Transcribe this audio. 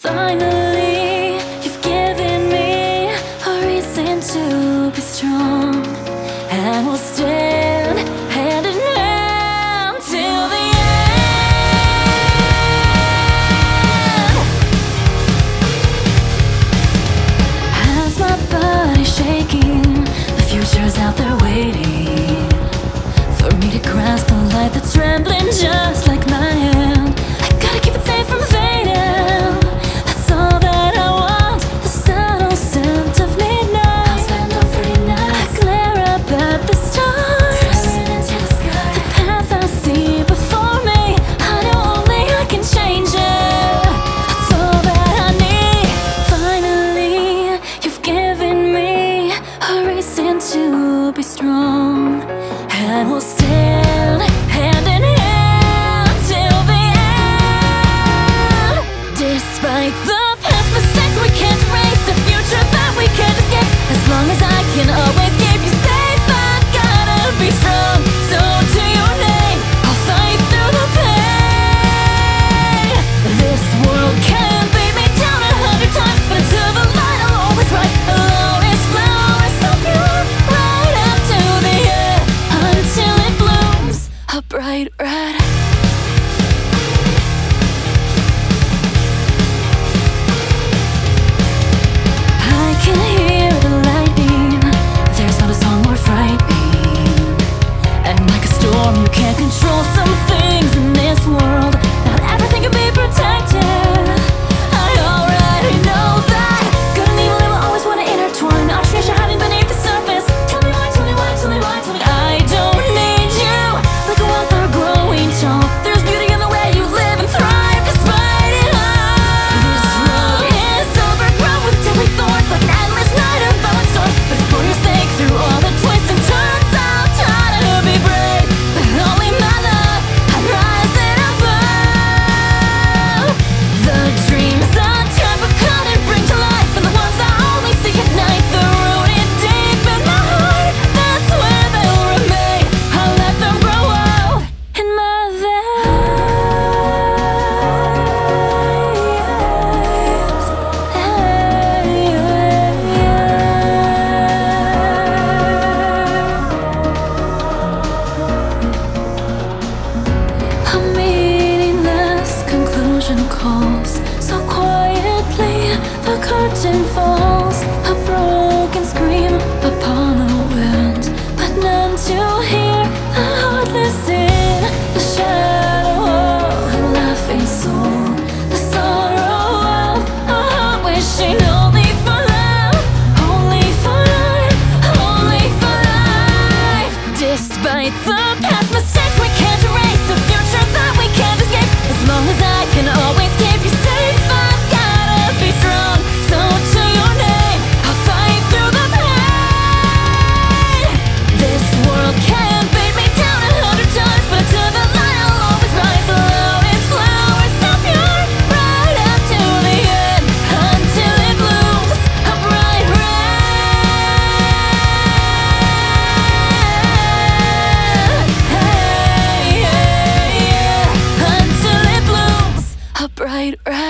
Finally, you've given me a reason to be strong, and we'll stand hand in hand till the end. As my body's shaking, the future's out there waiting for me to grasp the light that's trembling just like my hand. I gotta keep it safe from fading. That's all that I want, the subtle scent of midnight. I'll spend all 30 nights. I glare up at the stars, staring into the sky. The path I see before me, I know only I can change it. That's all that I need. Finally, you've given me a reason to be strong, and we'll stand hand in hand till the end. Despite the past mistakes we can't erase, the future that we can't escape, as long as I can always keep you safe, I've gotta be strong. So to your name, I'll fight through the pain. This world can beat me down 100 times, but until the light I'll always rise. I'll always flower so pure, right up to the end, until it blooms a bright red. I can hear the lightning, there's not a song more frightening. And like a storm, you can't control some things in this world. Not everything can be protected, I already know that. Good and evil, they will always want to intertwine. Our treasure hiding beneath the surface. Tell me why, tell me why, tell me why, tell me. I don't need you, like a wildflower growing tall. There's beauty in the way you live and thrive despite it all. This road is overgrown with deadly thorns, like an endless night of violent storms. But for your sake, through all the twists and turns, I'll try to be brave. With only my love, I'm rising above. The dreams I try but couldn't bring to life, and the ones I only see at night, they're rooted deep in my heart. That's where they'll remain. I'll let them grow old in my veins. A meaningless conclusion calls so quietly, the curtain falls. A broken scream upon the wind, but none to hear. The heartless in the shadow of a laughing soul, the sorrow of a heart wishing only for love, only for life, only for life. Despite the past mistakes we can't erase, the future that we can't escape, as long as I can always keep you safe, I've gotta be strong. So to your name, I'll fight through the pain. This world can beat me down 100 times, but to the light I'll always rise. Alone as flowers so pure, right up to the end, until it blooms a bright red. Until it blooms a bright red.